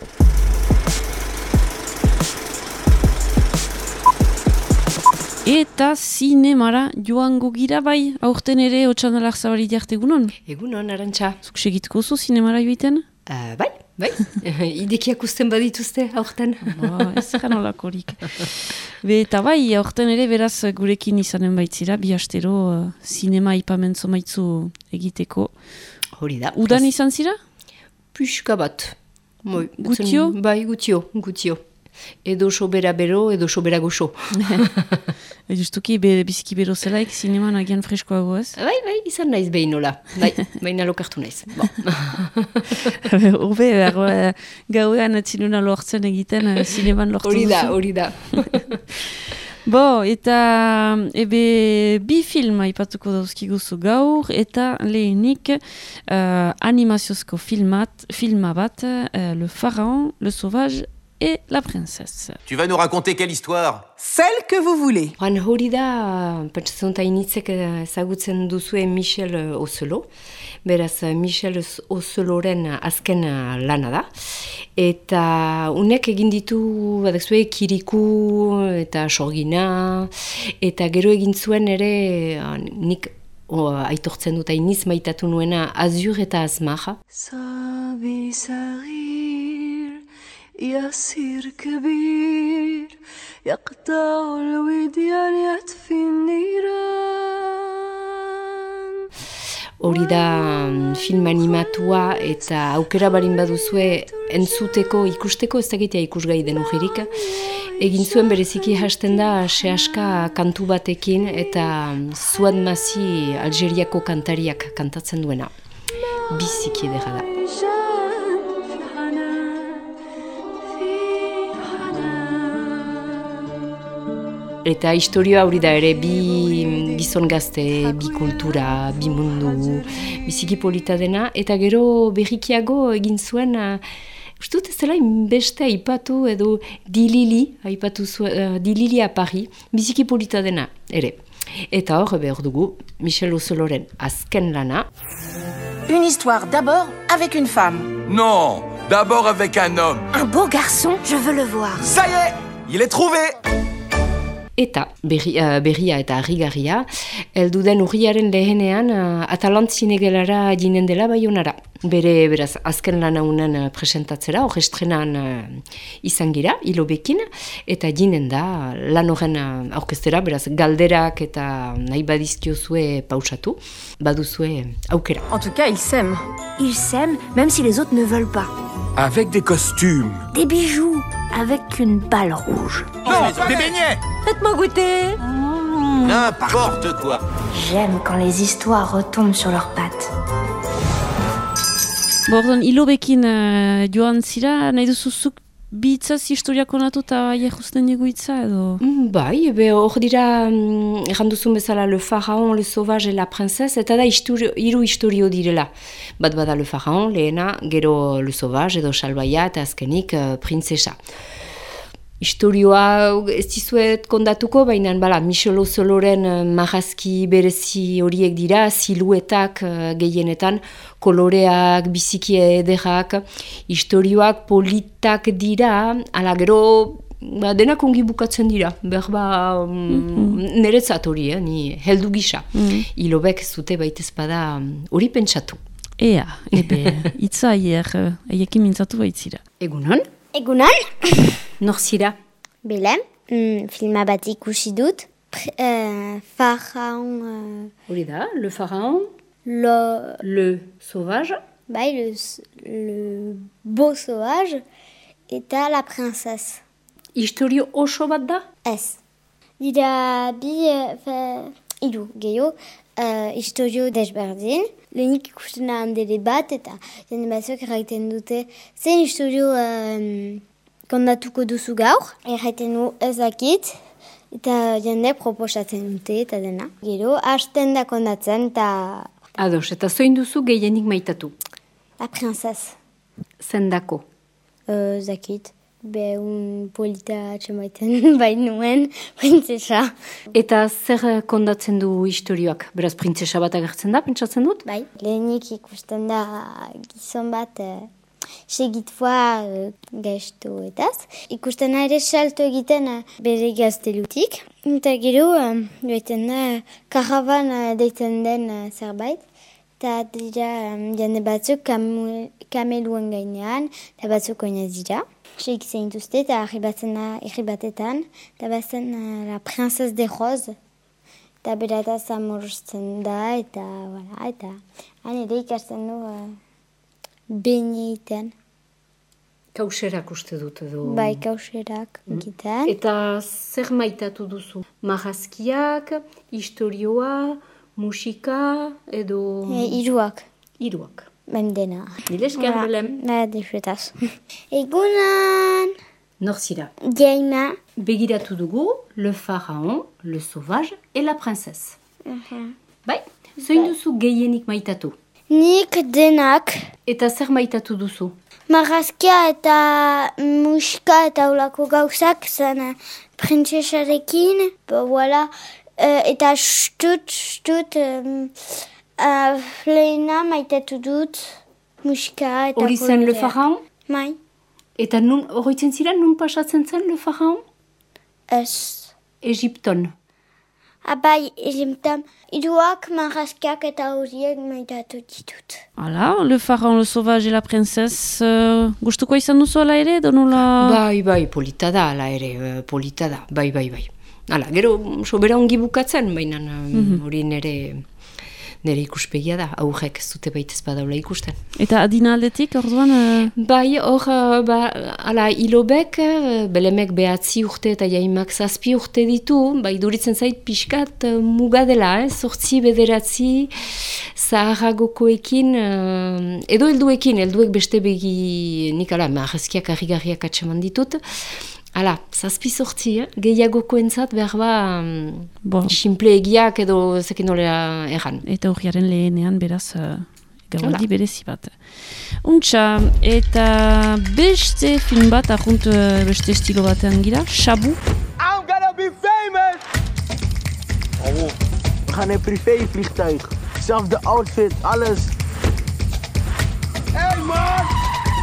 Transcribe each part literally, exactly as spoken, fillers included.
Eta zinemara joango gira bai, aurten ere Otxandalar Zabali diarte egunon? Egunon, Arantxa. Zuk segituko zu zinemara joiten? Uh, bai, bai. Idekiak usten badituzte aurten. Ba, ez egan olakorik. Be, eta bai, aurten ere beraz gurekin izanen baitzira, bi astero uh, zinema ipamentzo maitzu egiteko. Hori da. Udan izan zira? Puxka bat. Moi, Gutio? Etzen, bai, gutio, gutio. Edo sobera bero, edo sobera goxo. E justuki, be, biziki bero zelaik, zineman agian freskoago ez? Bai, bai, izan naiz behinola. Bai, baina lokartu naiz. Bon. Horbe, gauean atzinuna lortzen egiten, zineman lortu Hori da, duzu. hori da. Bo, eta ebe bi film aipatuko dauzkiguzu gaur, eta lehenik uh, animaziozko filmat, filma bat, uh, Le Pharaon, Le Sauvage et la princesse. Tu vas nous raconter quelle histoire? Celle que vous voulez. Horan hori da, pentsatzen eta initzek ezagutzen duzue Michel Ocelot. Beraz, Michel Oceloren azken lana da. Eta unek egin ditu, badakzue, Kiriku eta Sorgina. Eta gero egin zuen ere, nik o, aitortzen dut ainiz maitatu nuena, Azur eta Azmar. Sabi sarir, يصير كبير يقطع الوديان يطفي النيران. Hori da film animatua eta aukera barin baduzue entzuteko, ikusteko, ez dakitea ikusgai den ujirik. Egin zuen bereziki hasten da sehaska kantu batekin eta Zuad Masi Algeriako kantariak kantatzen duena. Biziki edera da. Eta historioa hori da ere, bi gizon gazte, bi kultura, bi mundu, biziki polita dena. Eta gero berrikiago egin zuen, uh, uste dut ez dela beste aipatu edo Dilili, aipatu zuen, uh, Dilili a Paris, biziki polita dena ere. Eta hor, behar dugu, Michel Oceloren azken lana. Une histoire d'abord avec une femme. Non, d'abord avec un homme. Un beau garçon, je veux le voir. Ça y est, il est trouvé. Eta berri, uh, berria eta harrigarria, heldu den urriaren lehenean uh, Atalantzinegelara jinen dela Baionara. Bere, beraz, azken lan haunen uh, presentatzera, hor estrenan uh, izan gira, hilobekin, eta jinen da lan horren uh, aurkeztera, beraz, galderak eta nahi badizkiozue pausatu, baduzue aukera. En tout cas, ils s'aiment. Ils s'aiment, même si les autres ne veulent pas. Avec des costumes. Des bijoux, avec une balle rouge. Non, des beignets. Faites-moi goûter. N'importe quoi. J'aime quand les histoires retombent sur leurs pattes. Bordon, hilobekin uh, joan zira, nahi duzuzuk bitzaz historiak onatu eta jehusten dugu itza edo? Mm, bai, be hor dira, mm, erranduzun bezala Le Pharaon, Le Sauvage et la princesse, eta da historio, hiru historio direla. Bat bada Le Pharaon, lehena, gero Le Sauvage edo Salbaia eta azkenik uh, Princesa. Historioa ez dizuet kondatuko, baina bala, Michel Oceloren uh, marrazki berezi horiek dira, siluetak uh, gehienetan, koloreak, biziki ederrak, historioak politak dira, ala gero ba, denak ongi bukatzen dira, berba um, mm-hmm. Niretzat hori, eh, ni heldu gisa. Mm-hmm. Ilobek zute baitezpada hori pentsatu. Ea, ebe, itza aier, aiekin mintzatu baitzira. Egunon? Egunon? Nor zira? Belem, mm, filma bat ikusi dut. Uh, Pharaon... Hori uh, da, Le Pharaon, le... Le Sauvage. Bai, le, le beau sauvage, eta la princesse. Historio oso bat da? Ez. Dira bi, uh, iru, gehiago, uh, historio desberdin. Lehenik ikusten handele bat, eta jende batzuek erraiten dute, zen historio um, kondatuko duzu gaur, erraiten du ezakit, eta jende proposatzen dute, eta dena. Gero, hasten da kondatzen, eta... Ados, eta zoin duzu gehienik maitatu? La princesse. Zendako? Uh, zakit. Be, un polita atxemaiten bai nuen, printzesa. Eta zer kondatzen du historioak? Beraz, printzesa bat agertzen da, pentsatzen dut? Bai, lehenik ikusten da gizon bat, eh, segitfoa uh, gaiztoetaz. Ikusten ere salto egiten uh, bere gaztelutik. Eta gero, uh, duetan da, karavan uh, deitzen den uh, zerbait. Eta dira um, jende batzuk kam, kameluen gainean, eta batzuk oinaz dira. Seik zeintuzte eta herri batetan, eta bazen uh, la princesse de rose. Eta berataz amoruzten da, eta, voilà, eta han ere ikasten du uh, beneiten. Kauserak uste dut edo... Bai, kauserak egiten. Mm. Eta zer maitatu duzu? Marrazkiak, historioa, musika, edo... E, iruak. Iruak. Mem dena. Nile esker belem. Ba, defretaz. Egunan! Nor zira? Jaima. Begiratu dugu, le pharaon, le sauvage et la princesse. Uh-huh. Bai, zein duzu gehienik maitatu? Nik denak. Eta zer maitatu duzu? Marrazkia eta musika eta ulako gauzak zen printzesarekin. Voilà. Uh, eta stut, stut, um, uh, lehena maitatu dut musika eta hori zen le pharaon? Mai. Eta nun, horretzen ziren, nun pasatzen zen le pharaon? Ez. Egipton. Abai, Egipton. Iruak, marrazkiak eta horiek maitatu ditut. Hala, le pharaon, le sauvage et la princesse, uh, gustuko izan duzu ala ere, donula... Bai, bai, polita da, ala ere, polita da, bai, bai, bai. Hala, gero, sobera ongi bukatzen, baina hori mm-hmm. nere... Nere ikuspegia da, aurrek ez dute baitez badaula ikusten. Eta adina aldetik, orduan? Uh... Bai, hor, ba, ala, hilobek, belemek behatzi urte eta jaimak zazpi urte ditu, bai, duritzen zait pixkat uh, muga dela, eh? Zortzi, bederatzi, zaharragokoekin, uh, edo helduekin, helduek beste begi, nik ala, marrazkiak harri-garriak atseman ditut, hala, zazpi sortzi, eh? Gehiagoko entzat behar ba bon. Simple egiak edo zekin nolera erran. Eta horiaren lehenean beraz uh, gaudi berezi bat. Untxa, eta beste film bat, ahunt uh, beste estilo batean gira, Shabu. I'm gonna be famous! Oh, we gaan in een privévliegtuig. Zelfde outfit, alles. Hey man!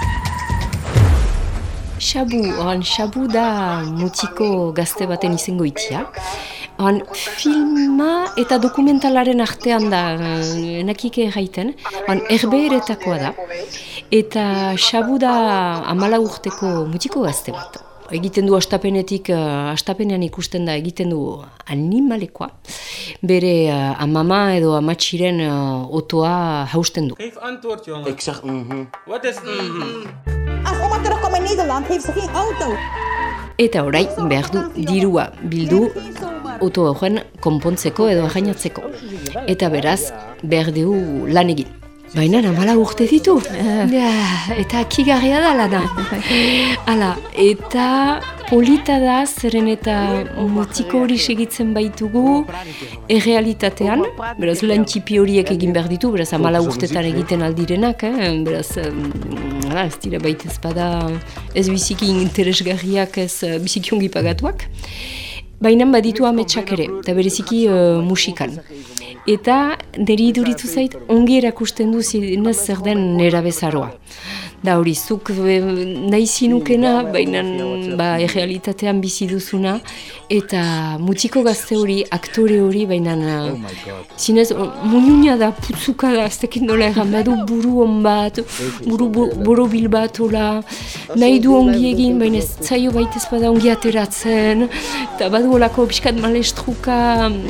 Shabu, oan Shabu da mutiko gazte baten izango itia. Oan filma eta dokumentalaren artean da, enakike erraiten, oan erbeeretakoa da. Eta Shabu da amala urteko mutiko gazte bat. Egiten du astapenetik, uh, astapenean ikusten da egiten du animalekoa. Bere uh, amama edo amatxiren uh, otoa hausten du. Geef antwoord, jongen. Ik zeg mhm. Wat is mhm? Als oma terugkomt in Nederland, heeft ze geen auto. Eta orai behar du dirua bildu oto horren konpontzeko edo arrainatzeko. Eta beraz behar du lan egin. Baina namala urte ditu. Ja, eta kigarria da lana. Hala, eta polita da, zeren eta mutiko hori segitzen baitugu errealitatean. Beraz, lan txipi horiek egin behar ditu, beraz, amala urtetan egiten aldirenak. Eh? Beraz, hala, ez dira baita ezpada ez biziki interesgarriak, ez biziki ongi pagatuak. Baina baditu ametsak ere, eta bereziki uh, musikan. Eta niri iduritu zait ongi erakusten du zinez zer den nera bezaroa. Da hori, zuk nahi zinukena, baina ba, errealitatean bizi duzuna, eta mutiko gazte hori, aktore hori, baina zinez, mununa da, putzuka da, ez dakit nola erran, badu buru on bat, buru borobil bat, ola, nahi du ongi egin, baina ez zaio baitez bada ongi ateratzen, eta badu olako piskat malestruka,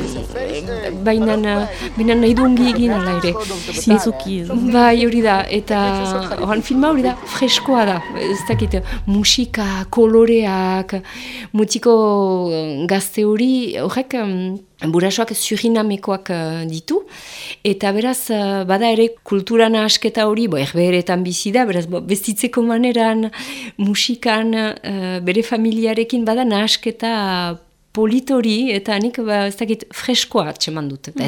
baina nahi du ongi egin, ala ere. Zintzuki. Bai, hori da, eta oran filma hori da, freskoa da, ez dakit, musika, koloreak, mutiko gazte hori, horrek, burasoak surinamekoak ditu, eta beraz, bada ere kultura nahasketa hori, bo, erbeeretan bizi da, beraz, bo, bestitzeko maneran, musikan, bere familiarekin, bada nahasketa politori, eta nik, ba, ez dakit, freskoa atseman dut, eta mm-hmm.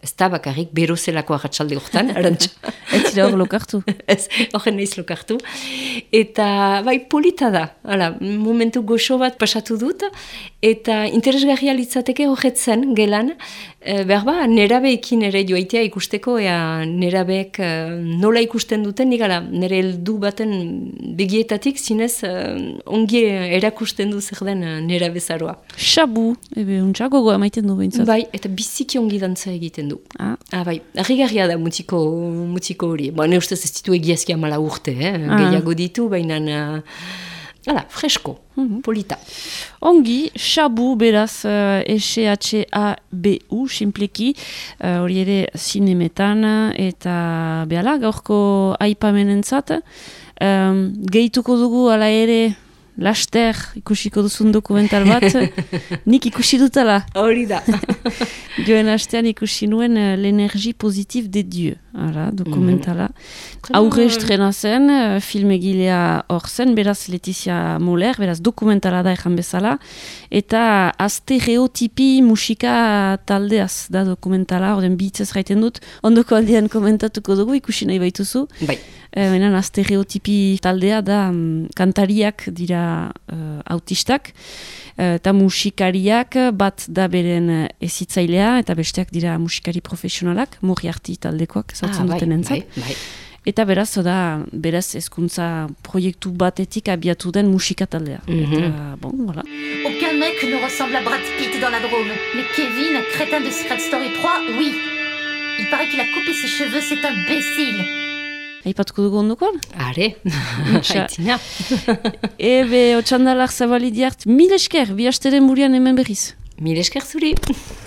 ez da bakarrik berozelako arratsalde hortan, arantxa. Ez zira hor lokartu. Ez, horren naiz lokartu. Eta, bai, polita da. Hala, momentu goxo bat pasatu dut, eta interesgarria litzateke horretzen gelan, e, behar ba, nerabeekin ere joaitea ikusteko, ea nerabeek e, nola ikusten duten, nigala, nere heldu baten begietatik, zinez, e, ongi erakusten du zer den nerabezaroa. Xabu, ebe, untsa gogoa emaiten du behintzat. Bai, eta biziki ongi dantza egiten du. Ah, ah bai, harrigarria da mutiko, mutiko hori. Ba, ne ustez ez ditu egiazki amala urte, eh? ah. Gehiago ditu, baina... Hala, uh, fresko, mm-hmm. polita. Ongi, Xabu, beraz, uh, S H A B U, simpleki, uh, hori ere zinemetan, eta behala, gaurko aipamenentzat, um, gehituko dugu ala ere, laster ikusiko duzun dokumental bat, nik ikusi dutala. Hori da. Joen astean ikusi nuen uh, L'Energie Positive des Dieux, ara, dokumentala. Mm. Aurre estrena zen, uh, filmegilea hor zen, beraz Letizia Moller, beraz dokumentala da ejan bezala, eta Astereotipi musika taldeaz da dokumentala, orden bitzez gaiten dut, ondoko aldean komentatuko dugu, ikusi nahi baituzu. Bai. Benen, Astereotipi taldea da um, kantariak dira uh, autistak, uh, eta musikariak bat da beren uh, ezitzailea, eta besteak dira musikari profesionalak, Moriarty taldekoak, zautzen ah, duten entzat. Bai, bai. Eta beraz, da, beraz hezkuntza proiektu batetik abiatu den musika taldea. Mm-hmm. Eta, bon, voilà. Aucun mec ne ressemble à Brad Pitt dans la Drôme. Mais Kevin, crétin de Secret Story trois, oui. Il paraît qu'il a coupé ses cheveux, c'est imbécile. Aipatuko dugu ondokoan? Are, haitzina. Ebe, otxandalak zabali diart, mil esker, bi hasteren burian hemen berriz. Mil esker zuri.